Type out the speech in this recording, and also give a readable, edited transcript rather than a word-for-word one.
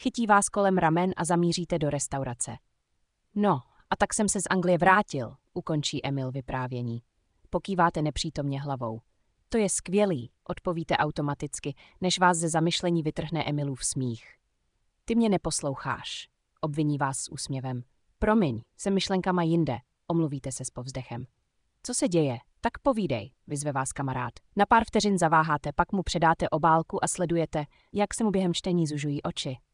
Chytí vás kolem ramen a zamíříte do restaurace. No, a tak jsem se z Anglie vrátil, ukončí Emil vyprávění. Pokýváte nepřítomně hlavou. To je skvělý, odpovíte automaticky, než vás ze zamyšlení vytrhne Emilův smích. Ty mě neposloucháš, obviní vás s úsměvem. Promiň, jsem myšlenkama jinde, omluvíte se s povzdechem. Co se děje? Tak povídej, vyzve vás kamarád. Na pár vteřin zaváháte, pak mu předáte obálku a sledujete, jak se mu během čtení zužují oči.